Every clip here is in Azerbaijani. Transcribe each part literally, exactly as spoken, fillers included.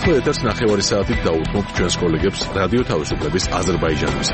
ახლა ეთერს ნახევარი საათით დაუთმობთ ჩვენს კოლეგებს რადიო თავისუფლების აზერბაიჯანის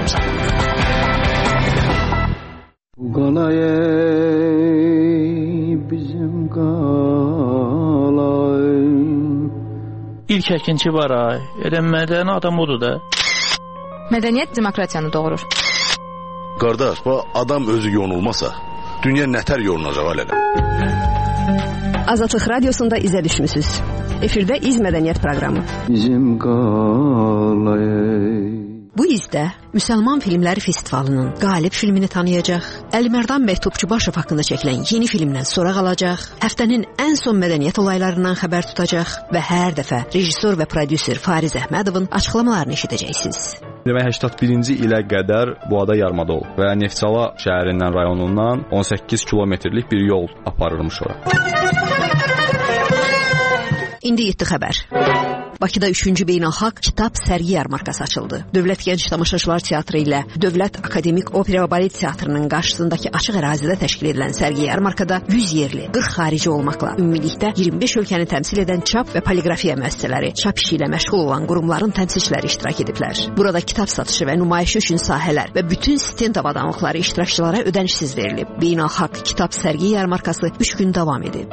İlk əkinçi var ay. Elə mədəni adam odur da. Mədəniyyət demokratiyanı doğurur. Qardaş, bu adam özü yonulmasa, dünya nətər yonulacaq hələ? Azadlıq Radiosunda izə düşmüsünüz. Efirdə İz Mədəniyyət proqramı. Bizim qalayı. Bu izdə Müsəlman Filmləri Festivalının qalib filmini tanıyacaq, Əlimərdan bəy Topçubaşov haqqında çəkilən yeni filmdən soraq alacaq, həftənin ən son mədəniyyət olaylarından xəbər tutacaq və hər dəfə rejissor və prodüser Fariz Əhmədovun açıqlamalarını eşidəcəksiniz. səksən birinci ilə qədər bu ada yarımada olub və Neftçala şəhərindən, rayonundan on səkkiz kilometrlik bir yol aparırmış ora. İndi yetdi xəbər. Bakıda üçüncü beynəlxalq kitab sərgi yarmarkası açıldı. Dövlət Gənc Tamaşaçılar Teatrı ilə Dövlət Akademik Opera və Balet Teatrının qarşısındakı açıq ərazidə təşkil edilən sərgi yarmarkada yüz yerli, qırx xarici olmaqla ümumilikdə iyirmi beş ölkəni təmsil edən çap və poliqrafiya müəssisələri, çap işi ilə məşğul olan qurumların təmsilçiləri iştirak ediblər. Burada kitab satışı və nümayişi üçün sahələr və bütün stent avadanlıqları iştirakçılara ödənişsiz verilib. Beynəlxalq kitab sərgi yarmarkası üç gün davam edib.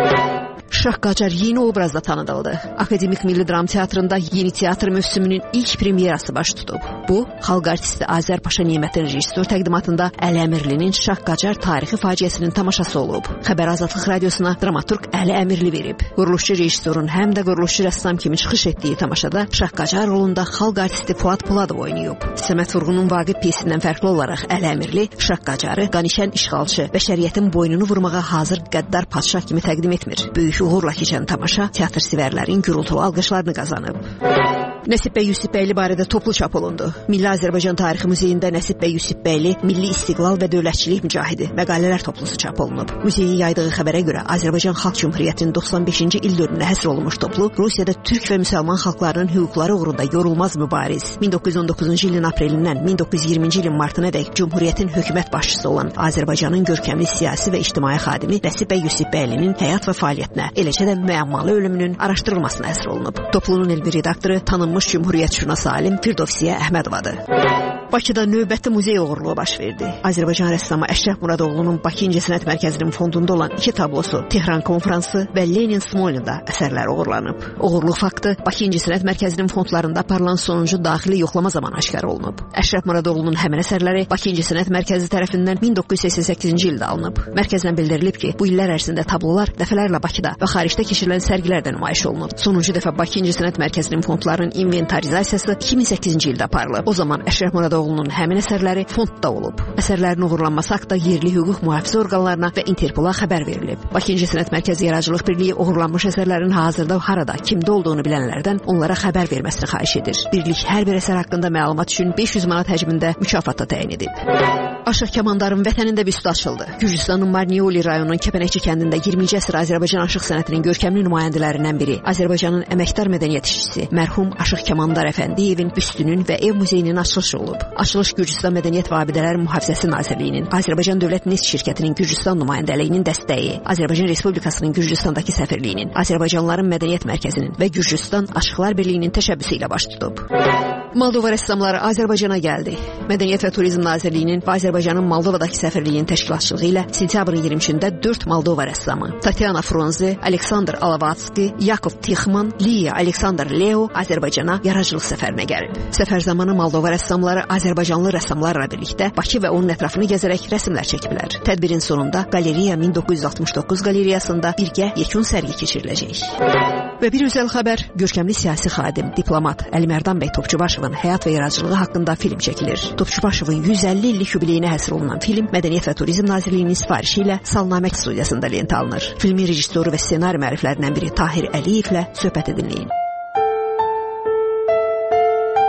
Şah Qacar yeni obrazda tanıdıldı. Akademik Milli Dram Teatrında yeni teatr mövsümünün ilk premyerası baş tutub. Bu, xalq artisti Azər Paşa Nemətin rejissor təqdimatında Əli Əmirlinin Şah Qacar tarixi faciəsinin tamaşası olub. Xəbər Azadlıq Radiosuna dramaturq Əli Əmirli verib. Quruluşçu rejissorun həm də quruluşçu rəssam kimi çıxış etdiyi tamaşada Şah Qacar rolunda xalq artisti Fuad Poladov oynayıb. Səməd Vurğunun Vaqif piyesindən fərqli olaraq Əli Əmirli Şah Qacarı qanişən işğalçı, bəşəriyyətin boynunu vurmağa hazır qəddar padşah kimi təqdim etmir. Böyük uğurla keçən tamaşa teatr sevərlərin gürültülü alqışlarını qazanıb. Nəsib bəy Yusifbəyli barədə toplu çap olundu. Milli Azərbaycan Tarixi Muzeyində Nəsib bəy Yusifbəyli Milli İstiqlal və Dövlətçilik Mücahidi məqalələr toplusu çap olunub. Muzeyin yaydığı xəbərə görə Azərbaycan Xalq Cümhuriyyətinin doxsan beşinci il dönümünə həsr olunmuş toplu Rusiyada türk və müsəlman xalqlarının hüquqları uğrunda yorulmaz mübariz, min doqquz yüz on doqquzuncu ilin aprelindən min doqquz yüz iyirminci ilin martına dək Cümhuriyyətin hökumət başçısı olan Azərbaycanın görkəmli siyasi və ictimai xadimi Nəsib bəy Yusifbəylinin həyat və fəaliyyətinə, eləcə də müəmmalı ölümünün araşdırılmasına həsr olunub. Toplunun elmi redaktoru tanınmış Cümhuriyyətşünas alim Firdovsiyə Əhmədovadır. Bakıda növbəti muzey uğurluğu baş verdi. Azərbaycan rəssamı Əşrəf Muradoğlu'nun Bakı İncəsənət Mərkəzinin fondunda olan iki tablosu Tehran Konfransı və Lenin Smolnida əsərləri uğurlanıb. Uğurluq faktı Bakı İncəsənət Mərkəzinin fondlarında aparılan sonuncu daxili yoxlama zamanı aşkar olunub. Əşrəf Muradoğlu'nun həmin əsərləri Bakı İncəsənət Mərkəzi tərəfindən min doqquz yüz səksən səkkizinci ildə alınıb. Mərkəzdən bildirilib ki, bu illər ərzində tablolar dəfələrlə Bakıda və xaricdə keçirilən sərgilərdə nümayiş olunub. Sonuncu dəfə Bakı İncəsənət Mərkəzinin fondlarının inventarizasiyası iki min səkkizinci ildə aparılıb. O zaman Əşrəf Muradoğlu'nun həmin əsərləri fondda olub. Əsərlərin uğurlanması haqqında yerli hüquq mühafizə orqanlarına və Interpola xəbər verilib. Bakı İncəsənət Mərkəzi Yaradıcılıq Birliyi uğurlanmış əsərlərin hazırda harada, kimdə olduğunu bilənlərdən onlara xəbər verməsini xahiş edir. Birlik hər bir əsər haqqında məlumat üçün beş yüz manat həcmində mükafat da təyin edib. Aşıq Kamandarın vətənində büstü açıldı. Gürcüstanın Marnioli rayonunun Kəpənəkçi kəndində iyirminci əsr Azərbaycan aşıq sənətinin görkəmli nümayəndələrindən biri, Azərbaycanın əməkdar mədəniyyət işçisi mərhum Aşıq Kamandar Əfəndiyevin büstünün və ev muzeyinin açılışı olub. Açılış Gürcüstan Mədəniyyət və Abidələr Mühafizəsi Nazirliyinin, Azərbaycan Dövlət Neft şirkətinin Gürcüstan nümayəndəliyinin dəstəyi, Azərbaycan Respublikasının Gürcüstandakı səfirliyinin, Azərbaycanlıların Mədəniyyət Mərkəzinin və Gürcüstan Aşıqlar Birliyinin təşəbbüsü ilə baş tutub. Moldova rəssamları Azərbaycana gəldi. Mədəniyyət və Turizm Nazirliyinin və Azərbaycanın Moldovadakı səfirliyinin təşkilatçılığı ilə sentyabrın iyirmi üçündə dörd Moldova rəssamı Tatyana Fronze, Aleksandr Alavatski, Yakov Tixman, Liya Aleksandr Leo Azərbaycana yaradıcılıq səfərinə gəlib. Səfər zamanı Moldova rəssamları Azərbaycanlı rəssamlarla birlikdə Bakı və onun ətrafını gəzərək rəsmlər çəkiblər. Tədbirin sonunda Qaleriya min doqquz yüz altmış doqquz qalereyasında birgə yekun sərgi keçiriləcək. Və bir özəl xəbər, görkəmli siyasi xadim, diplomat Əlimərdan bəy Topçubaşovun həyat və yaradıcılığı haqqında film çəkilir. Topçubaşovun yüz əlli illik yubileyinə həsr olunan film Mədəniyyət və Turizm Nazirliyinin sifarişi ilə Salnamək studiyasında lentə alınır. Filmin rejissoru və ssenari müəlliflərindən biri Tahir Əliyevlə söhbət edinləyin.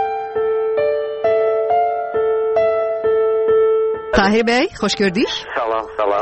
Tahir bəy, xoş gördük. Salam, salam.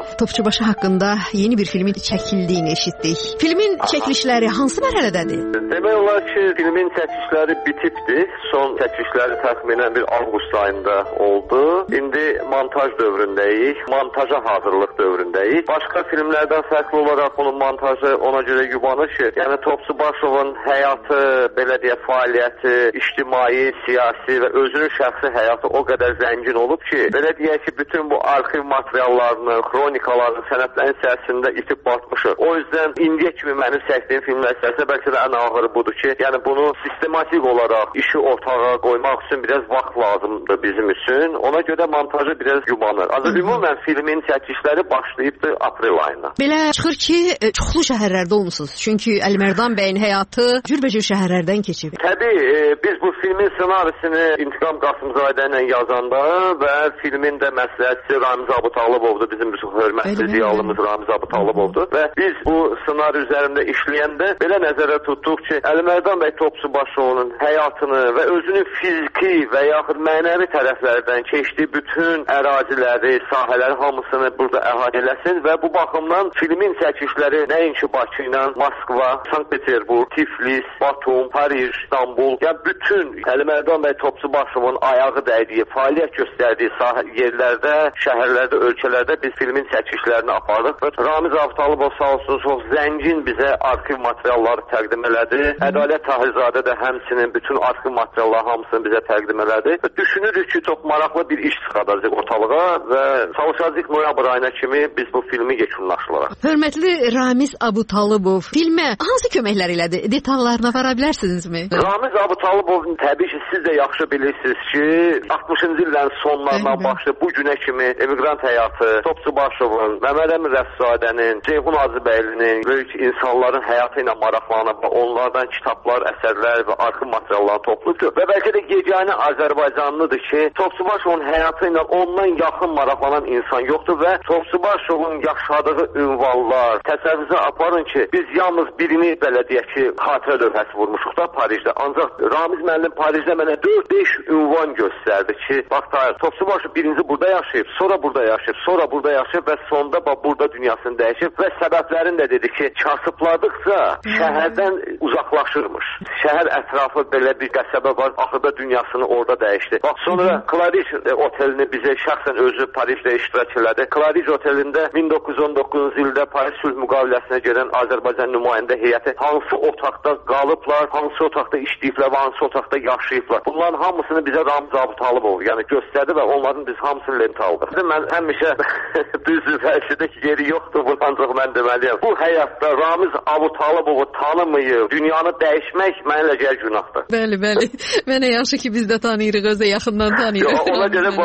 Topçubaşı haqqında yeni bir filmin çəkildiyini eşitdik. Filmin çəkilişləri hansı mərhələdədir? Demək olar ki, filmin çəkilişləri bitibdir. Son çəkilişləri təxminən bir avqust ayında oldu. İndi montaj dövründəyik. Montaja hazırlıq dövründəyik. Başqa filmlərdən fərqli olaraq bunun montajı ona görə yubanır ki, yəni Topçubaşovun həyatı, belə deyə fəaliyyəti, ictimai, siyasi və özünün şəxsi həyatı o qədər zəngin olub ki, belə deyək ki, bütün bu arxiv materiallarını, xronikalarını, sənədlərin içərisində itib batmışıq. O yüzden indiyə kimi mənim çəkdiyim filmlər içərisində bəlkə də ən ağırı budur ki, yəni bunu sistematik olaraq işi ortağa qoymaq üçün biraz vaxt lazımdır bizim üçün. Ona görə montajı biraz yubanır. Ancaq ümumən filmin çəkilişləri başlayıbdır aprel ayına. Belə çıxır ki, çoxlu şəhərlərdə olmusunuz. Çünki Əlimərdan bəyin həyatı cürbəcür şəhərlərdən keçib. Təbii, e, biz bu filmin ssenarisini İntiqam Qasımzadə ilə yazanda və filmin də məsləhətçisi Ramiz Abutalıbovdur, bizim hörmətli ziyalımız Ramiz Abutalıbovdur və biz bu ssenari üzərində işləyəndə belə nəzərə tutduq ki, Əlimərdan bəy Topçubaşovun həyatını və özünün fiziki və yaxud mənəvi tərəflərdən keçdiyi bütün əraziləri, sahələri hamısını burada əhatə eləsin və bu baxımdan filmin çəkilişləri nəinki Bakı ilə Moskva, Sankt-Peterburg, Tiflis, Batum, Paris, İstanbul, yəni bütün Əlimərdan bəy Topçubaşovun ayağı dəydiyi, fəaliyyət göstərdiyi sahə yerlərdə, şəhərlərdə, ölkələrdə biz filmin çəkilişlərini apardıq və Ramiz Abutalıbov sağ olsun çox zəngin bizə arxiv materialları təqdim elədi. Ədalət Tahirzadə də həmçinin bütün arxiv materialları hamısını bizə təqdim elədi. Və düşünürük ki, çox maraqlı bir iş çıxardacaq ortalığa və çalışacağıq noyabr ayına kimi biz bu filmi yekunlaşdırarıq. Hörmətli Ramiz Abutalıbov, filmə hansı köməklər elədi? Detallarına vara bilərsinizmi? Ramiz Abutalıbov təbii ki, siz də yaxşı bilirsiniz ki, altmışıncı illərin sonlarından başlayıb bu günə kimi emigrant həyatı, Topçubaşovun, Məmməd Əmin Rəfsadənin, Ceyhun Hacıbəylinin böyük insanların həyatı ilə maraqlanıb, onlardan kitablar, əsərlər və arxiv materialları toplayıb və bəlkə də yeganə Azərbaycanlıdır ki, Topçubaşovun həyatı ilə ondan yaxın maraqlanan insan yoxdur və Topçubaşovun yaşadığı ünvanlar, təsəvvürə aparın ki, biz yalnız birini belə deyək ki, xatirə lövhəsi vurmuşuq da Parisdə. Ancaq Ramiz müəllim Parisdə mənə dörd beş ünvan göstərdi ki, bax Tahir, Topçubaşov birinci burada yaşayıb, sonra burada yaşayıb, sonra burada yaşayıb və sonda bax burada dünyasını dəyişib və səbəblərini də dedi ki, kasıbladıqca şəhərdən uzaqlaşırmış. Şəhər ətrafı belə bir qəsəbə var, axırda dünyasını orada dəyişdi. Bax sonra Clarice otelini bizə şəxsən özü Parisdə iştirak elədi. Clarice otelində min doqquz yüz on doqquzuncu ildə Paris sülh müqaviləsinə gedən Azərbaycan nümayəndə heyəti hansı otaqda qalıblar, hansı otaqda işləyiblər və hansı otaqda yaşayıblar. Bunların hamısını bizə Ramiz Abutalıbov yəni göstərdi və onların biz hamısını lentə aldıq. Mən həmişə düzdür, fəlsəfədə ki, yeri yoxdur, bu ancaq mən deməliyəm. Bu həyatda Ramiz Abutalıbovu tanımayıb, dünyanı dəyişmək mənə elə gəl günahdır. Bəli, bəli. Mənə yaxşı ki, biz də tanıyırıq, özü yaxından tanıyırıq. Yo, ona görə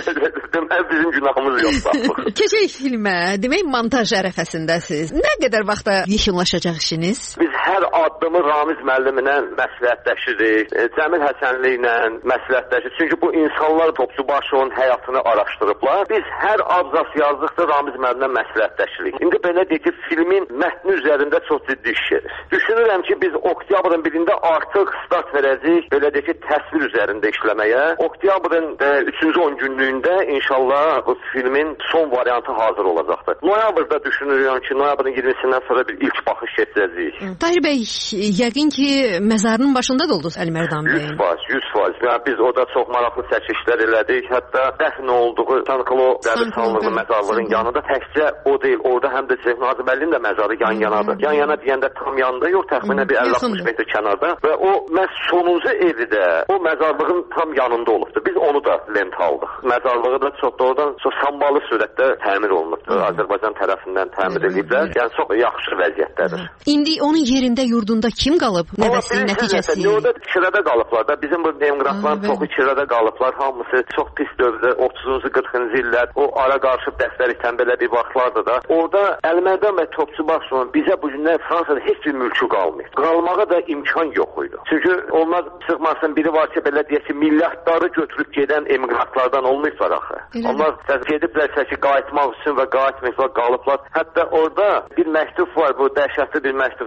demək bizim günahımız yoxdur. Keçək filmə, demək montaj ərəfəsindəsiz. Nə qədər vaxta yekunlaşacaq işiniz? Biz hər addımı Ramiz müəllimlə məsləhətləşirik, Cəmil Həsənli ilə məsləhətləşirik. Çünki bu insanlar Topçubaşovun həyatını araşdırıblar. Biz hər abzas yazdıqda Ramiz müəllimlə məsləhətləşirik. İndi belə deyək ki, filmin mətni üzərində çox ciddi iş gedir. Düşünürəm ki, biz oktyabrın birində artıq start verəcəyik, belə deyək ki, təsvir üzərində işləməyə. Oktyabrın üçüncü on günlüyündə inşallah bu filmin son variantı hazır olacaqdır. Noyabrda düşünürəm ki, noyabrın iyirmisindən sonra bir ilk baxış keçirəcəyik. Tahir bəy, yəqin ki, məzarının başında da oldunuz Əlimərdan bəyin. yüz faiz, yüz faiz. Yəni biz orada çox maraqlı çəkilişlər elədik. Hətta dəfn olduğu Sanklo qəbirstanlığı məzarlığın yanında təkcə o deyil, orada həm də Ceyhun Hacıbəylinin də məzarı yan-yanadır. Yan-yana deyəndə tam yanında yox, təxminən bir əlli altmış metr kənarda və o məhz sonuncu evi də o məzarlığın tam yanında olubdur. Biz onu da lent aldıq. Məzarlığı da çox doğrudan çox sambalı surətdə təmir olunubdur. Azərbaycan tərəfindən təmir ediblər. Yəni çox yaxşı vəziyyətdədir. İndi onun yerində, yurdunda kim qalıb? Nəvəsinin nəticəsi? Orada kirədə qalıblar da. Bizim bu emigrantların çoxu kirədə qalıblar. Hamısı çox pis dövrdə, otuzuncu qırxıncı illər o ara qarışıb dəstəlikdən belə bir vaxtlardır da. Orada Əlimərdan bəy Topçubaşovun bizə bu gündən Fransada heç bir mülkü qalmayıb. Qalmağa da imkan yox idi. Çünki onlar çıxmasın biri var ki, belə deyək ki, milyardları götürüb gedən emigrantlardan olmayıblar axı. Onlar gediblərsə ki, qayıtmaq üçün və qayıtmayıblar, qalıblar. Hətta orada bir məktub var, bu dəhşətli bir məktubdur. O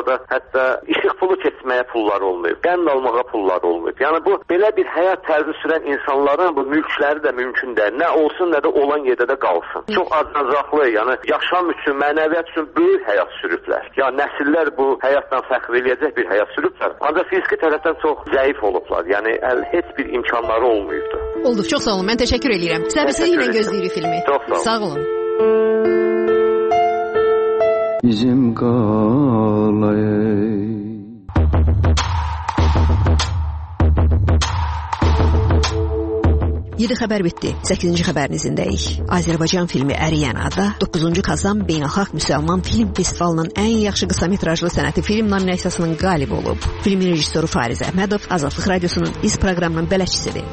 orada hətta işıq pulu keçməyə pulları olmayıb, qənd almağa pulları olmayıb. Yəni bu belə bir həyat tərzi sürən insanların bu mülkləri də mümkün deyil. Nə olsun, nə də olan yerdə də qalsın. Çox acınacaqlı, yəni yaşam üçün, mənəviyyat üçün böyük həyat sürüblər. Ya nəsillər bu həyatla fəxr eləyəcək bir həyat sürüblər. Ancaq fiziki tərəfdən çox zəif olublar. Yəni əl, heç bir imkanları olmayıbdı. Oldu, çox sağ olun. Mən təşəkkür edirəm. Səbirsizliklə gözləyirik filmi. Çox sağ olun. Sağ olun. Bizim qalay. yedi xəbər bitdi. səkkizinci xəbərinizindəyik. Azərbaycan filmi Əriyən adda doqquzuncu Kazan Beynəlxalq Müsəlman Film Festivalının ən yaxşı qısa metrajlı sənəti film nominasiyasının qalibi olub. Filmin rejissoru Fariz Əhmədov Azadlıq Radiosunun iz proqramının bələdçisidir.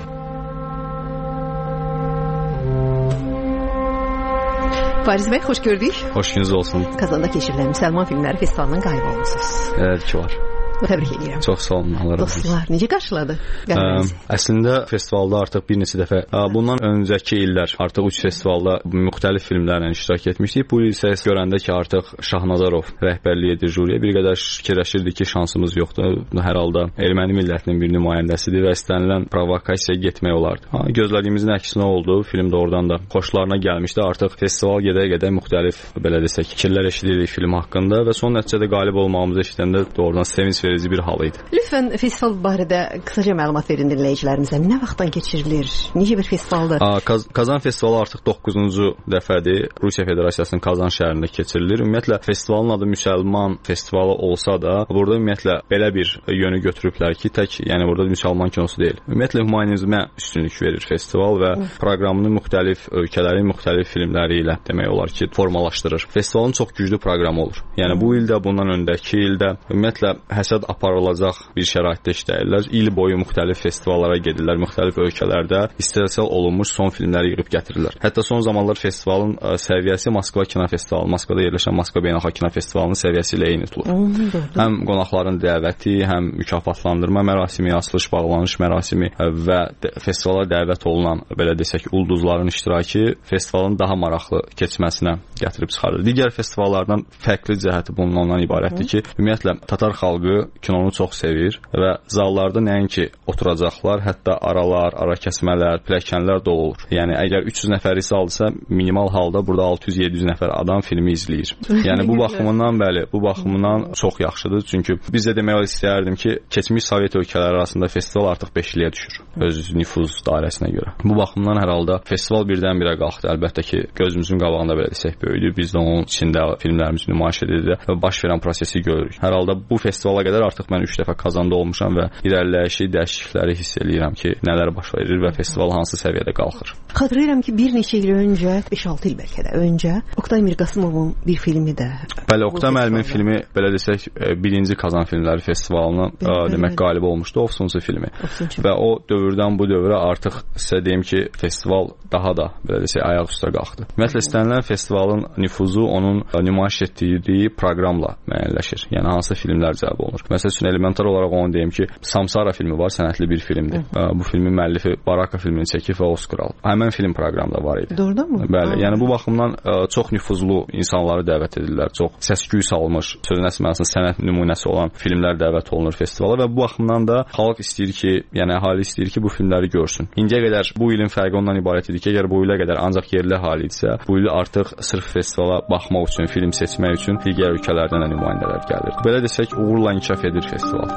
Fariz bəy, xoş gördük. Xoş gününüz olsun. Kazanda keçirilən Müsəlman Filmləri Festivalının qalibi olmusunuz. Evet ki var. Təbrik edirəm. Çox sağ olun. Allah razı olsun. Dostlar, necə qarşıladı? Ə, əslində festivalda artıq bir neçə dəfə, ə, bundan öncəki illər artıq üç festivalda müxtəlif filmlərlə iştirak etmişdik. Bu il isə görəndə ki, artıq Şahnazarov rəhbərlik edir jüriyə, bir qədər fikirləşirdik ki, şansımız yoxdur. Hər halda erməni millətinin bir nümayəndəsidir və istənilən provokasiyaya getmək olardı. Ha, gözlədiyimizin əksinə oldu. Film də oradan da xoşlarına gəlmişdi. Artıq festival gedə-gedə müxtəlif, belə desək, fikirlər eşidirdik film haqqında və son nəticədə qalib olmağımızı eşidəndə doğrudan sevinç verici bir hal idi. Lütfən festival barədə qısaca məlumat verin dinləyicilərimizə. Nə vaxtdan keçirilir? Necə bir festivaldır? Aa, Kaz Kazan festivalı artıq doqquzuncu dəfədir. Rusiya Federasiyasının Kazan şəhərində keçirilir. Ümumiyyətlə festivalın adı müsəlman festivalı olsa da, burada ümumiyyətlə belə bir yönü götürüblər ki, tək, yəni burada müsəlman kinosu deyil. Ümumiyyətlə humanizmə üstünlük verir festival və proqramını müxtəlif ölkələrin müxtəlif filmləri ilə demək olar ki, formalaşdırır. Festivalın çox güclü proqramı olur. Yəni bu ildə, bundan öncəki ildə ümumiyyətlə həsəd aparılacaq bir şəraitdə işləyirlər. İl boyu müxtəlif festivallara gedirlər, müxtəlif ölkələrdə istehsal olunmuş son filmləri yığıb gətirirlər. Hətta son zamanlar festivalın ə, səviyyəsi Moskva Kino Festivalı, Moskvada yerləşən Moskva Beynəlxalq Kino Festivalının səviyyəsi ilə eyni tutulur. Həm qonaqların dəvəti, həm mükafatlandırma mərasimi, açılış bağlanış mərasimi və festivala dəvət olunan, belə desək, ulduzların iştirakı festivalın daha maraqlı keçməsinə gətirib çıxarır. Digər festivallardan fərqli cəhəti bundan ibarətdir ki, ümumiyyətlə Tatar xalqı kinonu çox sevir və zallarda nəinki oturacaqlar, hətta aralar, ara kəsmələr, pilləkənlər dolu olur. Yəni əgər üç yüz nəfəri saldısa, minimal halda burada altı yüz yeddi yüz nəfər adam filmi izləyir. Yəni bu baxımından bəli, bu baxımından çox yaxşıdır. Çünki biz də demək istəyərdim ki, keçmiş Sovet ölkələri arasında festival artıq beşliyə düşür öz nüfuz dairəsinə görə. Bu baxımdan hər halda festival birdən-birə qalxdı. Əlbəttə ki, gözümüzün qabağında belə desək böyüdü. Biz də onun içində filmlərimizi nümayiş edirik və baş verən prosesi görürük. Hər halda bu festivala qədər artıq mən üç dəfə Kazanda olmuşam və irəliləyişi, dəyişiklikləri hiss eləyirəm ki, nələr baş verir və festival hansı səviyyədə qalxır. Xatırlayıram ki, bir neçə il öncə, beş altı il bəlkə də öncə, Oktay Mirqasımovun bir filmi də. Bəli, Oktay müəllimin filmi, belə desək, birinci Kazan Filmləri Festivalının ə, demək qalibi olmuşdu, Ofsuncu filmi. Ofsuncu. Və o dövrdən bu dövrə artıq sizə deyim ki, festival daha da, belə desək, ayaq üstə qalxdı. Ümumiyyətlə istənilən festivalın nüfuzu onun nümayiş etdiyi proqramla müəyyənləşir. Yəni hansı filmlər cəlb olunur. Məsəl üçün elementar olaraq onu deyim ki, Samsara filmi var, sənətli bir filmdir. Hı. Bu filmin müəllifi Baraka filmini çəkib və Oskar alıb. Həmin film proqramda var idi. Doğrudanmı? Bəli, Aa. yəni bu baxımdan ə, çox nüfuzlu insanları dəvət edirlər. Çox səs-küy salmış, sözün əsasında sənət nümunəsi olan filmlər dəvət olunur festivala və bu baxımdan da xalq istəyir ki, yəni əhali istəyir ki, bu filmləri görsün. İndiyə qədər bu ilin fərqi ondan ibarət idi ki, əgər bu ilə qədər ancaq yerli əhali idisə, bu il artıq sırf festivala baxmaq üçün, film seçmək üçün digər ölkələrdən də nümayəndələr gəlir. Belə desək, uğurla inkişaf edir festival.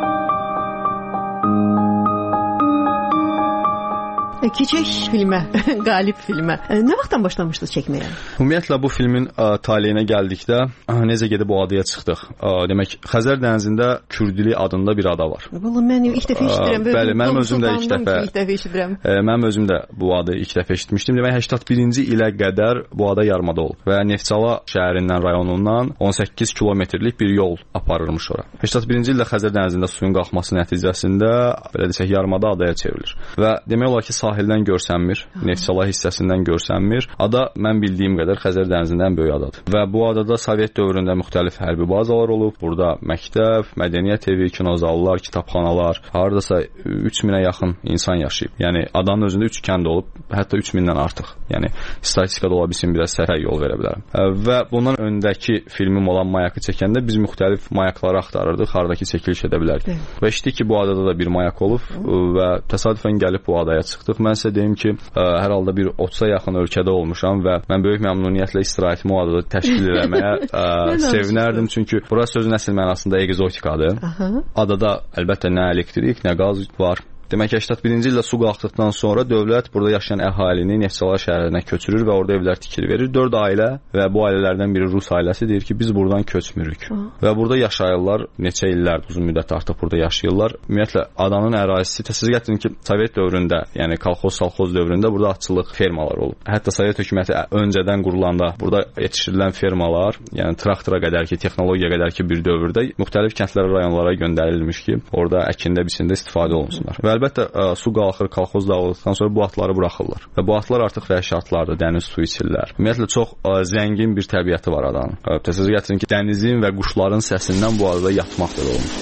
Keçək filmə, qalib filmə. Nə vaxtdan başlamışdınız çəkməyə? Ümumiyyətlə bu filmin ə, taleyinə gəldikdə ə, necə gedib o adaya çıxdıq. Ə, demək, Xəzər dənizində Kürdili adında bir ada var. Vallahi mən ilk dəfə eşidirəm. Bəli, mənim özüm də ilk dəfə. İlk dəfə eşidirəm. Ə, mənim özüm də bu adı ilk dəfə eşitmişdim. Demək, səksən birinci ilə qədər bu ada yarımada olub və Neftçala şəhərindən, rayonundan on səkkiz kilometrlik bir yol aparırmış ora. səksən birinci ildə Xəzər dənizində suyun qalxması nəticəsində belə desək yarımada adaya çevrilir. Və demək olar ki, sahildən görsənmir, Neftçala hissəsindən görsənmir. Ada mən bildiyim qədər Xəzər dənizindən böyük adadır. Və bu adada Sovet dövründə müxtəlif hərbi bazalar olub. Burada məktəb, mədəniyyət evi, kinozallar, kitabxanalar, hardasa üç minə yaxın insan yaşayıb. Yəni adanın özündə üç kənd olub, hətta üç mindən artıq. Yəni statistikada ola bilsin, biraz səhvə yol verə bilərəm. Və bundan öncəki filmim olan Mayakı çəkəndə biz müxtəlif mayakları axtarırdıq, hardakı çəkiliş edə bilərdik. Və eşitdik ki, bu adada da bir mayak olub və təsadüfən gəlib bu adaya çıxdıq. Mən sizə deyim ki, hər halda bir otuza yaxın ölkədə olmuşam və mən böyük məmnuniyyətlə istirahətimi o adada təşkil etməyə sevinərdim. Çünki bura sözün əsl mənasında egzotikadır. Adada əlbəttə nə elektrik, nə qaz var. Demək ki, səksən birinci ildə su qalxdıqdan sonra dövlət burada yaşayan əhalini Neftçala şəhərinə köçürür və orada evlər tikir verir. dörd ailə və bu ailələrdən biri Rus ailəsi deyir ki, biz buradan köçmürük. Aha. Və burada yaşayırlar, neçə illərdir, uzun müddət artıq burada yaşayırlar. Ümumiyyətlə, adanın ərazisi, təsəvvür gətirin ki, Sovet dövründə, yəni kolxoz-salxoz dövründə burada atçılıq fermalar olub. Hətta Sovet hökuməti öncədən qurulanda burada yetişdirilən fermalar, yəni traktora qədər ki, texnologiya qədər ki, bir dövrdə müxtəlif kəndlərə, rayonlara göndərilmiş ki, orada əkində, biçində istifadə olunsunlar. Və əlbəttə su qalxır, kolxoz dağıldıqdan sonra bu atları buraxırlar. Və bu atlar artıq vəhşi atlardır, dəniz suyu içirlər. Ümumiyyətlə çox zəngin bir təbiəti var adanın. Təsəvvür gətirin ki, dənizin və quşların səsindən bu adada yatmaq da olmuş.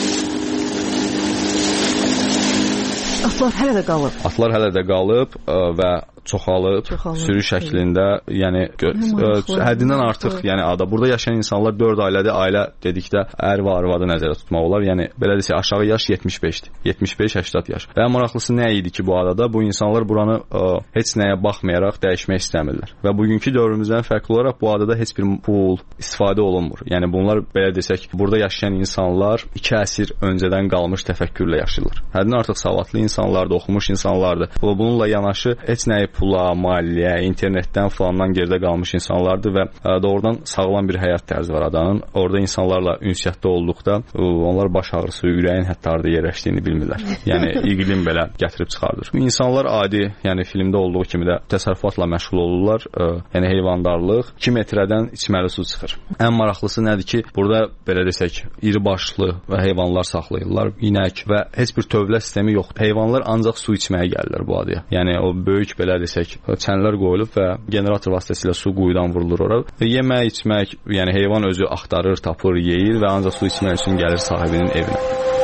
Atlar hələ də qalıb. Atlar hələ də qalıb və çoxalıb, çoxalıb sürü şəklində, yəni həddindən artıq, yəni ada. Burada yaşayan insanlar dörd ailədir. Ailə dedikdə ər və arvadı nəzərdə tutmaq olar. Yəni belə desə aşağı yaş yetmiş beşdir. yetmiş beş səksən yaş. Və ən maraqlısı nə idi ki, bu adada bu insanlar buranı ə, heç nəyə baxmayaraq dəyişmək istəmirlər. Və bugünkü dövrümüzdən fərqli olaraq bu adada heç bir pul istifadə olunmur. Yəni bunlar belə desək, burada yaşayan insanlar iki əsr öncədən qalmış təfəkkürlə yaşayırlar. Həddindən artıq savadlı insanlardır, oxumuş insanlardır. Bununla yanaşı heç nəyi pula, maliyyə, internetdən falandan geridə qalmış insanlardır və doğrudan sağlam bir həyat tərzi var adanın. Orada insanlarla ünsiyyətdə olduqda onlar baş ağrısı, ürəyin hətta harda yerləşdiyini bilmirlər. Yəni iqlim belə gətirib çıxardır. İnsanlar adi, yəni filmdə olduğu kimi də təsərrüfatla məşğul olurlar. Yəni heyvandarlıq iki metrədən içməli su çıxır. Ən maraqlısı nədir ki, burada belə desək, iri başlı və heyvanlar saxlayırlar, inək və heç bir tövlə sistemi yoxdur. Heyvanlar ancaq su içməyə gəlirlər bu adaya. Yəni o böyük belə desək, çənlər qoyulub və generator vasitəsilə su quyudan vurulur ora. Yemək, içmək, yəni heyvan özü axtarır, tapır, yeyir və ancaq su içmək üçün gəlir sahibinin evinə.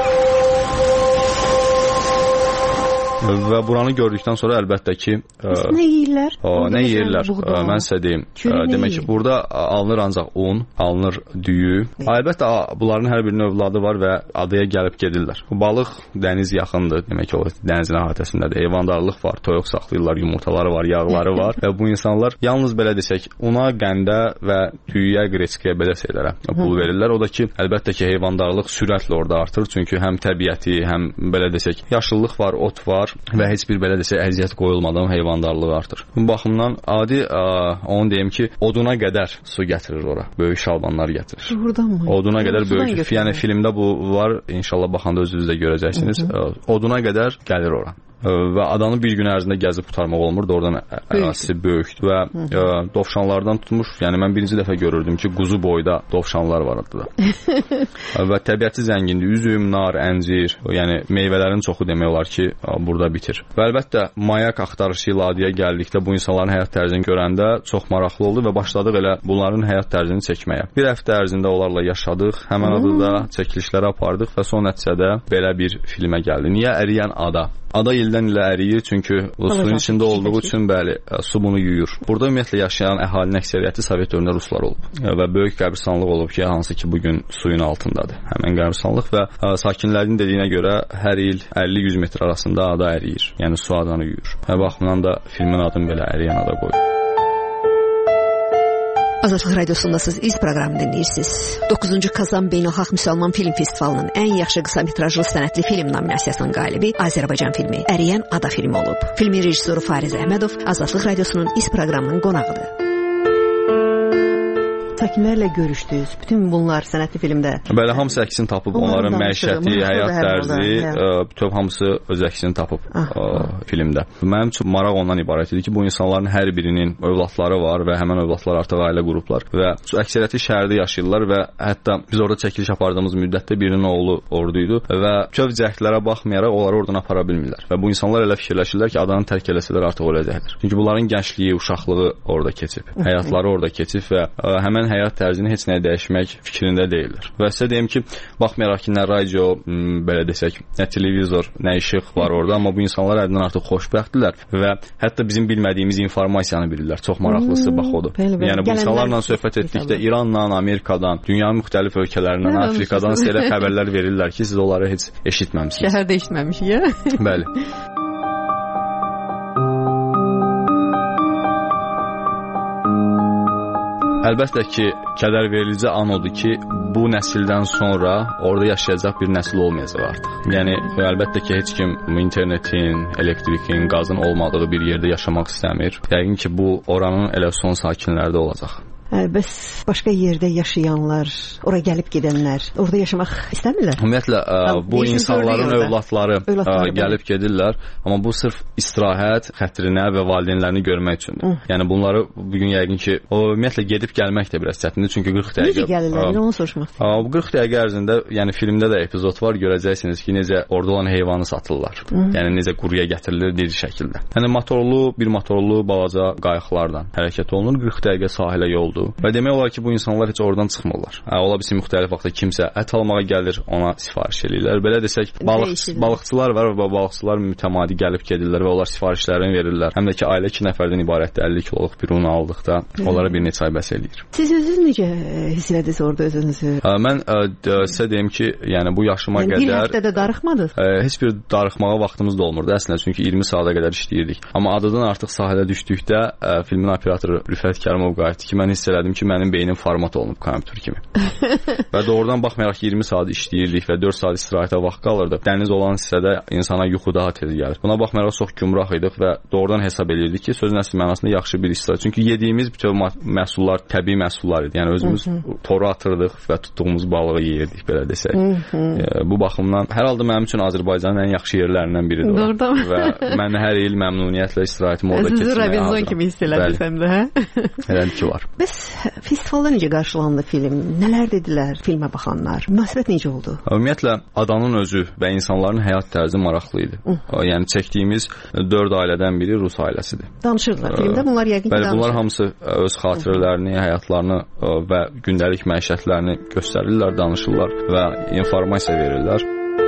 Və buranı gördükdən sonra əlbəttə ki, ə, nə yeyirlər? O, nə yeyirlər? Ə, mən sizə deyim. Ə, demək ki, burada alınır ancaq un, alınır düyü. Əlbəttə bunların hər birinin övladı var və adaya gəlib gedirlər. Balıq dəniz yaxındır, demək ki, o dənizin əhatəsindədir. Heyvandarlıq var, toyuq saxlayırlar, yumurtaları var, yağları var və bu insanlar yalnız belə desək, una, qəndə və düyüyə, qreçkaya belə şeylərə pul verirlər. O da ki, əlbəttə ki, heyvandarlıq sürətlə orada artır, çünki həm təbiəti, həm belə desək, yaşıllıq var, ot var və heç bir belə desə əziyyət qoyulmadan heyvandarlığı artır. Bu baxımdan adi ə, onu deyim ki, oduna qədər su gətirir ora. Böyük şalbanlar gətirir. Buradanmı? Oduna qədər böyük. Yəni filmdə bu var. İnşallah baxanda özünüz də görəcəksiniz. Hı -hı. Oduna qədər gəlir ora. Və adanı bir gün ərzində gəzib qurtarmaq olmur. Doğrudan ərazisi böyükdür və ə, dovşanlardan tutmuş. Yəni mən birinci dəfə görürdüm ki, quzu boyda dovşanlar var adada. Və təbiəti zəngindir. Üzüm, nar, əncir, yəni meyvələrin çoxu demək olar ki, burada bitir. Və əlbəttə mayak axtarışı ilə adaya gəldikdə bu insanların həyat tərzini görəndə çox maraqlı oldu və başladıq elə bunların həyat tərzini çəkməyə. Bir həftə ərzində onlarla yaşadıq. Həmən adada çəkilişlər apardıq və son nəticədə belə bir filmə gəldi. Niyə əriyən ada? Ada ildən ilə əriyir, çünki o suyun içində olduğu üçün bəli, su bunu yuyur. Burada ümumiyyətlə yaşayan əhalinin əksəriyyəti Sovet dövründə ruslar olub və böyük qəbirstanlıq olub ki, hansı ki bugün suyun altındadır. Həmin qəbirstanlıq və sakinlərin dediyinə görə hər il əlli yüz metr arasında ada əriyir. Yəni su adanı yuyur. Və baxımdan da filmin adını belə əriyən ada qoyur. Azadlıq Radiosundasınız, İz proqramı dinləyirsiniz. doqquzuncu Kazan Beynəlxalq Müsəlman Film Festivalının ən yaxşı qısa metrajlı sənətli film nominasiyasının qalibi Azərbaycan filmi Əriyən Ada filmi olub. Filmin rejissoru Fariz Əhmədov Azadlıq Radiosunun İz proqramının qonağıdır. sakinlərlə görüşdünüz. Bütün bunlar sənətli filmdə. Bəli, hamısı əksini tapıb. Onların məişəti, həyat tərzi, bütöv hamısı öz əksini tapıb ə, filmdə. Mənim üçün maraq ondan ibarət idi ki, bu insanların hər birinin övladları var və həmin övladlar artıq ailə qurublar və əksəriyyəti şəhərdə yaşayırlar və hətta biz orada çəkiliş apardığımız müddətdə birinin oğlu orada idi və bütöv cəhdlərə baxmayaraq onları oradan apara bilmirlər və bu insanlar elə fikirləşirlər ki, adanı tərk eləsələr artıq öləcəkdir. Çünki bunların gəncliyi, uşaqlığı orada keçib, həyatları orada keçib və ə, həmin həyat tərzini heç nəyə dəyişmək fikrində deyirlər. Və sizə deyim ki, baxmayaraq ki, nə radio, m, belə desək, nə televizor, nə işıq var orada, amma bu insanlar həddən artıq xoşbəxtdirlər və hətta bizim bilmədiyimiz informasiyanı bilirlər. Çox maraqlısı bax odur. Bəli, bəli. Yəni bu insanlarla söhbət etdikdə İrandan, Amerikadan, dünyanın müxtəlif ölkələrindən, Afrikadan sizə elə xəbərlər verirlər ki, siz onları heç eşitməmisiniz. Şəhərdə eşitməmişik, ya? Bəli. Əlbəttə ki, kədərverici an odur ki, bu nəsildən sonra orada yaşayacaq bir nəsil olmayacaq artıq. Yəni, əlbəttə ki, heç kim internetin, elektrikin, qazın olmadığı bir yerdə yaşamaq istəmir. Yəqin ki, bu oranın elə son sakinlərdə olacaq. Bəs başqa yerdə yaşayanlar, ora gəlib gedənlər, orada yaşamaq istəmirlər? Ümumiyyətlə, ə, bu insanların övladları, övladları ə, gəlib gedirlər, amma bu sırf istirahət xətrinə və valideynlərini görmək üçündür. Hı. Yəni bunları bugün yəqin ki, o ümumiyyətlə gedib gəlmək də biraz çətindir, çünki qırx dəqiqə. Necə gəlirlər? Onu soruşmaq istəyirəm. Bu qırx dəqiqə ərzində, yəni filmdə də epizod var, görəcəksiniz ki, necə orada olan heyvanı satırlar. Hı. Yəni necə quruya gətirilir diri şəkildə. Yəni motorlu, bir motorlu balaca qayıqlarla hərəkət olunur, qırx dəqiqə sahilə yoldur. Və demək olar ki, bu insanlar heç oradan çıxmırlar. Hə, ola bilsin müxtəlif vaxtda kimsə ət almağa gəlir, ona sifariş eləyirlər. Belə desək, balıq, balıqçılar var və balıqçılar mütəmadi gəlib gedirlər və onlar sifarişlərini verirlər. Həm də ki, ailə iki nəfərdən ibarətdir, əlli kiloluq bir un aldıqda onlara bir neçə ay bəs eləyir. Siz özünüz necə hiss elədiniz orada özünüzü? Ə, mən ə, sizə deyim ki, yəni bu yaşıma yəni, qədər... Bir həftədə darıxmadınız? Ə, heç bir darıxmağa vaxtımız da olmurdu əslində, çünki iyirmi saata qədər işləyirdik. Amma adadan artıq sahilə düşdükdə ə, filmin operatoru Rüfət Kərimov qayıtdı ki, mən hiss elədim ki, mənim beynim format olunub kompüter kimi. Və doğrudan baxmayaraq iyirmi saat işləyirdik və dörd saat istirahətə vaxt qalırdı. Dəniz olan hissədə insana yuxu daha tez gəlir. Buna baxmayaraq çox gümrah idik və doğrudan hesab edirdik ki, sözün əsl mənasında yaxşı bir istirahət. Çünki yediyimiz bütün məhsullar təbii məhsullar idi. Yəni özümüz toru atırdıq və tutduğumuz balığı yeyirdik, belə desək. E, bu baxımdan hər halda mənim üçün Azərbaycanın ən yaxşı yerlərindən biridir. Doğrudan. Və mən hər il məmnuniyyətlə istirahətimi orada keçirməyə hazıram. Sizi Robinson kimi hiss elədirsəm də, hə? Elədir ki, var. Bəs festivalda necə qarşılandı film? Nələr dedilər filmə baxanlar? Münasibət necə oldu? Ümumiyyətlə, adanın özü və insanların həyat tərzi maraqlı idi. Uh. Yəni çəkdiyimiz dörd ailədən biri Rus ailəsidir. Danışırdılar filmdə, bunlar yəqin ki, danışır. Bəli, bunlar hamısı öz xatirələrini, həyatlarını və gündəlik məişətlərini göstərirlər, danışırlar və informasiya verirlər.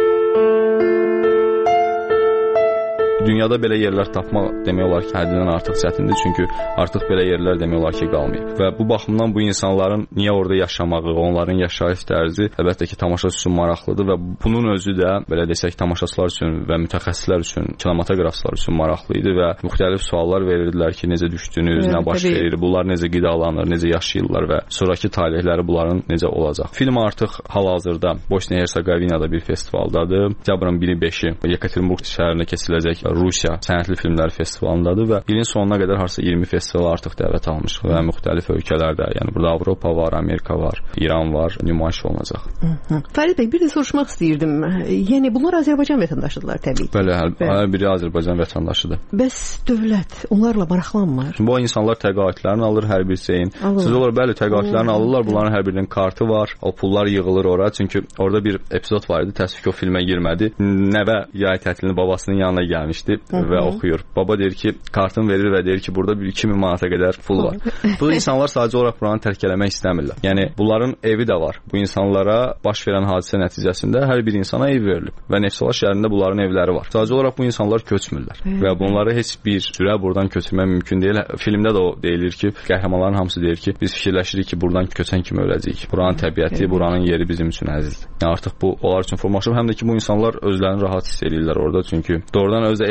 Dünyada belə yerlər tapmaq demək olar ki, həddindən artıq çətindir, çünki artıq belə yerlər demək olar ki, qalmayıb. Və bu baxımdan bu insanların niyə orada yaşamağı, onların yaşayış tərzi əlbəttə ki, tamaşaçı üçün maraqlıdır və bunun özü də belə desək tamaşaçılar üçün və mütəxəssislər üçün, kinematoqrafçılar üçün maraqlı idi və müxtəlif suallar verirdilər ki, necə düşdünüz, nə baş verir, bunlar necə qidalanır, necə yaşayırlar və sonrakı talihləri bunların necə olacaq. Film artıq hal-hazırda Bosniya-Hersegovinada bir festivaldadır. Oktyabrın biri beşi Yekaterinburg şəhərində keçiriləcək Rusiya Sənətli Filmlər Festivalındadır və ilin sonuna qədər harsa iyirmi festival artıq dəvət almış və müxtəlif ölkələrdə, yəni burada Avropa var, Amerika var, İran var, nümayiş olunacaq. Fərid bəy, bir də soruşmaq istəyirdim. Yəni bunlar Azərbaycan vətəndaşıdırlar təbii ki. Bəli, hər, hər biri Azərbaycan vətəndaşıdır. Bəs dövlət onlarla maraqlanmır? Bu insanlar təqaüdlərini alır hər bir şeyin. Siz olur, bəli, təqaüdlərini alırlar, bunların hər birinin kartı var, o pullar yığılır ora, çünki orada bir epizod var idi, təəssüf ki, o filmə girmədi. Nəvə yay tətilini babasının yanına gəlmişdi və oxuyur. Baba deyir ki, kartını verir və deyir ki, burada bir iki min manata qədər pul var. Bu insanlar sadəcə olaraq buranı tərk eləmək istəmirlər. Yəni bunların evi də var. Bu insanlara baş verən hadisə nəticəsində hər bir insana ev verilib və Neftçala şəhərində bunların evləri var. Sadəcə olaraq bu insanlar köçmürlər və bunları heç bir sürə buradan köçürmək mümkün deyil. Filmdə də o deyilir ki, qəhrəmanların hamısı deyir ki, biz fikirləşirik ki, buradan köçən kimi öləcəyik. Buranın təbiəti, buranın yeri bizim üçün əzizdir. Yəni artıq bu onlar üçün formalaşıb, həm də ki, bu insanlar özlərini rahat hiss edirlər orada, çünki doğrudan özü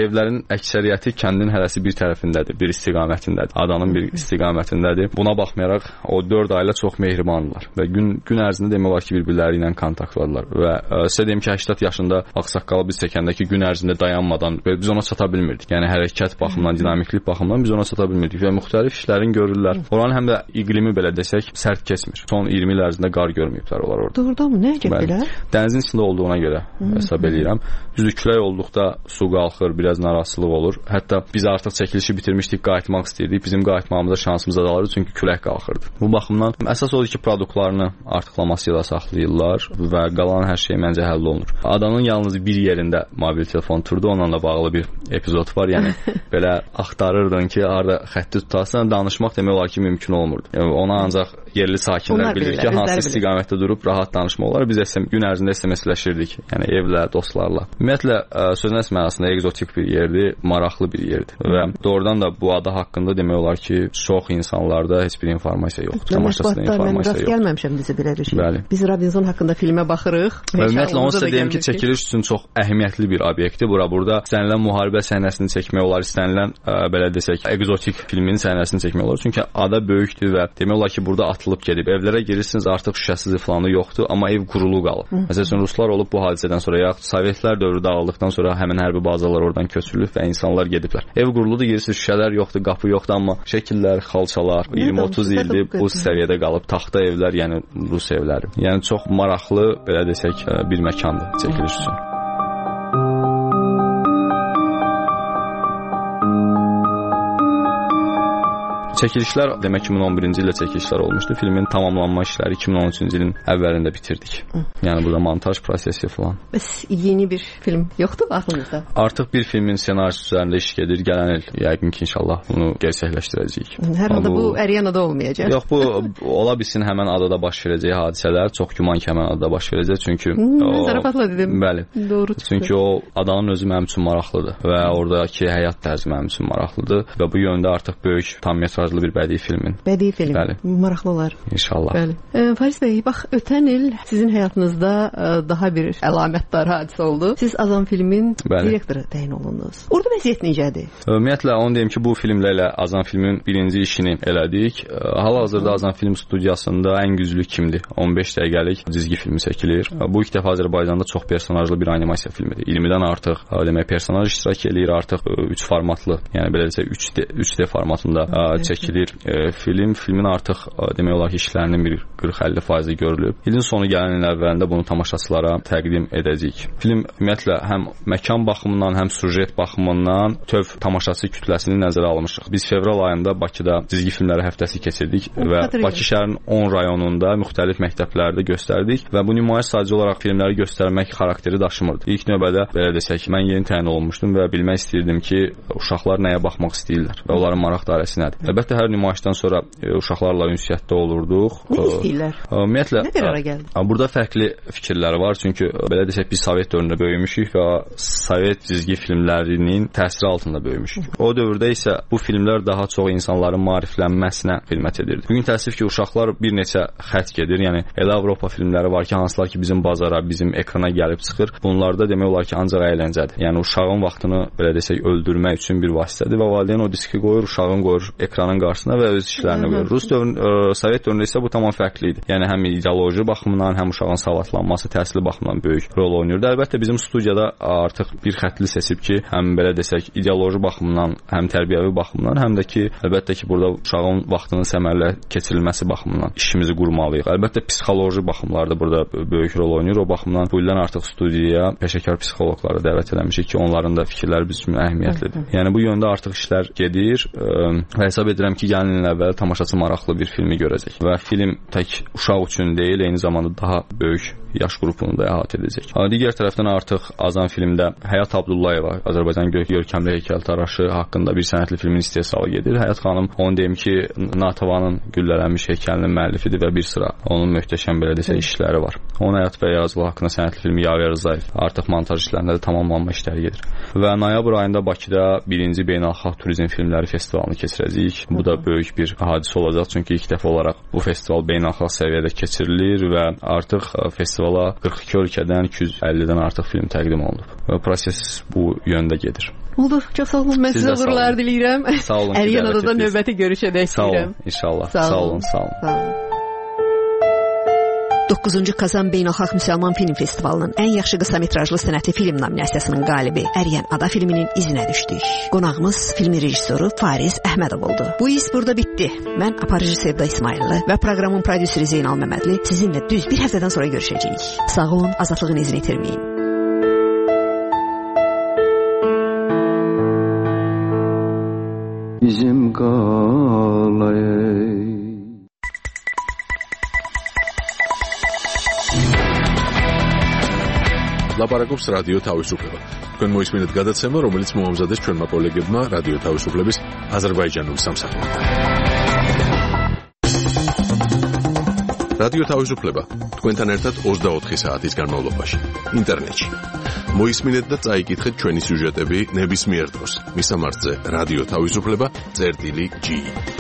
evlərin əksəriyyəti kəndin hərəsi bir tərəfindədir, bir istiqamətindədir. Adanın bir istiqamətindədir. Buna baxmayaraq o dörd ailə çox mehribandılar və gün gün ərzində demək olar ki, bir-birləri ilə kontaktladılar və ə, sizə deyim ki, səksən yaşında ağsaqqalı biz çəkəndə ki, gün ərzində dayanmadan biz ona çata bilmirdik. Yəni hərəkət baxımından, dinamiklik baxımından biz ona çata bilmirdik və müxtəlif işlərin görürlər. Oranın həm də iqlimi belə desək sərt keçmir. Son iyirmi il ərzində qar görməyiblər onlar orada. Doğrudanmı? Nə əcəb belə? Dənizin içində olduğuna görə hesab eləyirəm. Düzdür, külək olduqda su qalxır, biraz narahatlıq olur. Hətta biz artıq çəkilişi bitirmişdik, qayıtmaq istəyirdik. Bizim qayıtmağımıza şansımız azalırdı çünki külək qalxırdı. Bu baxımdan əsas odur ki, produktlarını artıqlaması ilə saxlayırlar və qalan hər şey məncə həll olunur. Adanın yalnız bir yerində mobil telefon turdu, onunla bağlı bir epizod var. Yəni belə axtarırdın ki, harda xətti tutasan, danışmaq demək olar ki, mümkün olmurdu. Yəni, ona ancaq yerli sakinlər bilir ki, hansı istiqamətdə durub rahat danışmaq olar. Biz S M, gün ərzində S M S-ləşirdik. Yəni evlə, dostlarla. Ümumiyyətlə sözün əsas mənasında egzotik bir yerdir, maraqlı bir yerdir. Və doğrudan da bu ada haqqında demək olar ki, çox insanlarda heç bir informasiya yoxdur. Tamaşasında informasiya yoxdur. Gəlməmişəm bizə belə bir şey. Bəli. Biz Robinson haqqında filmə baxırıq. Ümumiyyətlə onu sizə deyim ki, çəkiliş üçün çox əhəmiyyətli bir obyektdir. Bura burada istənilən müharibə səhnəsini çəkmək olar, istənilən ə, belə desək, egzotik filmin səhnəsini çəkmək olar. Çünki ada böyükdür və demək olar ki, burada atılıb gedib. Evlərə girirsiniz, artıq şüşəsiz falanı yoxdur, amma ev qurulu qalıb. Məsələn, ruslar olub bu hadisədən sonra, yaxud Sovetlər dövrü dağıldıqdan sonra həmin hərbi bazalar oradan köçürülüb və insanlar gediblər. Ev quruludur, girirsiniz, şüşələr yoxdur, qapı yoxdur, amma şəkillər, xalçalar iyirmi otuz ildir bu səviyyədə qalıb. Taxta evlər, yəni rus evləri. Yəni çox maraqlı, belə desək, bir məkandır çəkiliş üçün. Çəkilişlər demək iki min on birinci ildə çəkilişlər olmuşdu. Filmin tamamlanma işləri iki min on üçüncü ilin əvvəlində bitirdik. Yəni burada montaj prosesi falan. Bəs yeni bir film yoxdur aklınızda? Artıq bir filmin ssenarisi üzərində iş gedir. Gələn il yəqin ki, inşallah bunu gerçəkləşdirəcəyik. Hər halda bu, bu Əriyanada olmayacaq. Yox, bu ola bilsin həmin adada baş verəcək hadisələr. Çox güman ki, həmin adada baş verəcək. Çünki hmm, o zarafatla dedim. Bəli. Doğru. Çünki o adanın özü mənim üçün maraqlıdır və oradakı həyat tərzi mənim üçün maraqlıdır və bu yöndə artıq böyük tam metraj bir bədii filmin. Bədii film. Bəli. Maraqlı olar. İnşallah. Bəli. E, Faris bəy, bax ötən il sizin həyatınızda e, daha bir əlamətdar hadisə oldu. Siz Azam filmin Bəli. direktoru təyin olundunuz. Orada vəziyyət necədir? Ümumiyyətlə onu deyim ki, bu filmlə ilə Azam filmin birinci işini elədik. Hal-hazırda Azam film studiyasında ən güclü kimdir? on beş dəqiqəlik cizgi filmi çəkilir. Bu ilk dəfə Azərbaycanda çox personajlı bir animasiya filmidir. iyirmidən artıq demək personaj iştirak eləyir, artıq üç formatlı, yəni belə desək üç D formatında çəkilir. çəkilir e, film. Filmin artıq e, demək olar ki, işlərinin bir qırx əlli faizi görülüb. İlin sonu gələn il əvvəlində bunu tamaşaçılara təqdim edəcəyik. Film ümumiyyətlə həm məkan baxımından, həm sujet baxımından töv tamaşaçı kütləsini nəzərə almışıq. Biz fevral ayında Bakıda cizgi filmləri həftəsi keçirdik o, və Bakı şəhərinin on rayonunda müxtəlif məktəblərdə göstərdik və bu nümayiş sadəcə olaraq filmləri göstərmək xarakteri daşımırdı. İlk növbədə belə desək, mən yeni təyin olunmuşdum və bilmək istəyirdim ki, uşaqlar nəyə baxmaq istəyirlər və onların maraq dairəsi nədir. Əlbəttə hər nümayişdən sonra e, uşaqlarla ünsiyyətdə olurduq. Nə istəyirlər? Ümumiyyətlə, nə qərara gəldi? Burada fərqli fikirlər var, çünki belə desək biz Sovet dövründə böyümüşük və Sovet cizgi filmlərinin təsiri altında böyümüşük. O dövrdə isə bu filmlər daha çox insanların maariflənməsinə xidmət edirdi. Bugün təəssüf ki, uşaqlar bir neçə xətt gedir. Yəni elə Avropa filmləri var ki, hansılar ki bizim bazara, bizim ekrana gəlib çıxır. Bunlarda demək olar ki, ancaq əyləncədir. Yəni uşağın vaxtını belə desək öldürmək üçün bir vasitədir və valideyn o diski qoyur, uşağın qoyur ekranın qarşısına və öz işlərini görür. Rus dövründə, Sovet dövründə isə bu tamam fərqli idi. Yəni həm ideoloji baxımından, həm uşağın savadlanması, təhsili baxımından böyük rol oynayırdı. Əlbəttə bizim studiyada artıq bir xəttli seçib ki, həm belə desək ideoloji baxımdan, həm tərbiyəvi baxımdan, həm də ki, əlbəttə ki, burada uşağın vaxtının səmərəli keçirilməsi baxımından işimizi qurmalıyıq. Əlbəttə psixoloji baxımlarda burada böyük rol oynayır. O baxımdan bu ildən artıq studiyaya peşəkar psixoloqları dəvət etmişik ki, onların da fikirləri bizim üçün əhəmiyyətlidir. Yəni bu yöndə artıq işlər gedir və hesab edirəm ki, gələn il əvvəl tamaşaçı maraqlı bir filmi görəcək və film tək uşaq üçün deyil, eyni zamanda daha böyük yaş qrupunu da əhatə edəcək. Digər tərəfdən artıq Azam filmdə Həyat Abdullayeva, Azərbaycan görkəmli heykəltaraşı haqqında bir sənətli filmin istehsalı gedir. Həyat xanım, onu deyim ki, Natavanın güllələnmiş heykəlinin müəllifidir və bir sıra onun möhtəşəm belə desək işləri var. Onun həyat və yaradıcılığı haqqında sənətli filmi Yaver Rzayev artıq montaj işlərində də tamamlanma işləri gedir. Və noyabr ayında Bakıda birinci beynəlxalq turizm filmləri festivalını keçirəcəyik Bu da böyük bir hadisə olacaq, çünki ilk dəfə olaraq bu festival beynəlxalq səviyyədə keçirilir və artıq festivala qırx iki ölkədən iki yüz əllidən artıq film təqdim olunub. Və proses bu yöndə gedir. Oldu, çox sağ olun. Mən sizə uğurlar diləyirəm. Sağ olun. Əriyanada da növbəti görüşədək istəyirəm. Sağ olun, inşallah. Sağ olun, sağ olun. Sağ olun. doqquzuncu Kazan Beynəlxalq Müsəlman Film Festivalının ən yaxşı qısa metrajlı sənəti film nominasiyasının qalibi Əriyan Ada filminin izinə düşdük. Qonağımız film rejissoru Fariz Əhmədov oldu. Bu iş burada bitdi. Mən aparıcı Sevda İsmayıllı və proqramın prodüseri Zeynal Məmmədli sizinlə düz bir həftədən sonra görüşəcəyik. Sağ olun, azadlığın izini itirməyin. Bizim qalay ლაპარაკობს რადიო თავისუფლება. თქვენ მოისმინეთ გადაცემა, რომელიც მოამზადეს ჩვენმა კოლეგებმა რადიო თავისუფლების აზერბაიჯანულ სამსახურთან. რადიო თავისუფლება თქვენთან ერთად ოცდაოთხი საათის განმავლობაში ინტერნეტში. მოისმინეთ და წაიკითხეთ ჩვენი სიუჟეტები ნებისმიერ დროს. მისამართზე რადიო თავისუფლება წერტილი ჯი.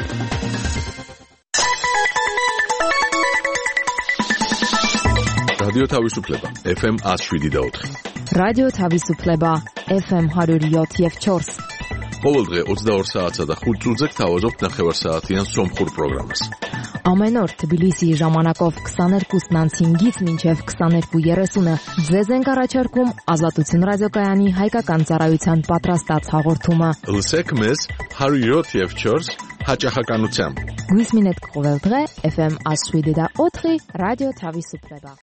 რადიო თავისუფლება ეფ ემ ათს შვიდი და ოთხი. რადიო თავისუფლება ეფ ემ հարյուր յոթ եւ չորս. ყოველდღე ოცდაორ საათსა და ხუთ წუთზე გთავაზობთ ნახევარსაათიან სომხურ პროგრამას. Ամեն օր Թբիլիսիի ժամանակով քսաներկուսն անց հինգից մինչև քսաներկու երեսունը ձեզ ենք առաջարկում Ազատություն ռադիոկայանի հայկական ծառայության պատրաստած հաղորդումը։ Լսեք մեզ հարյուր յոթ եւ չորս հաճախականությամբ։ Գույս մինետ կողել դղե էֆ էմ աշվիդի դա օթղի ռադիո Թավիսուպլեբա։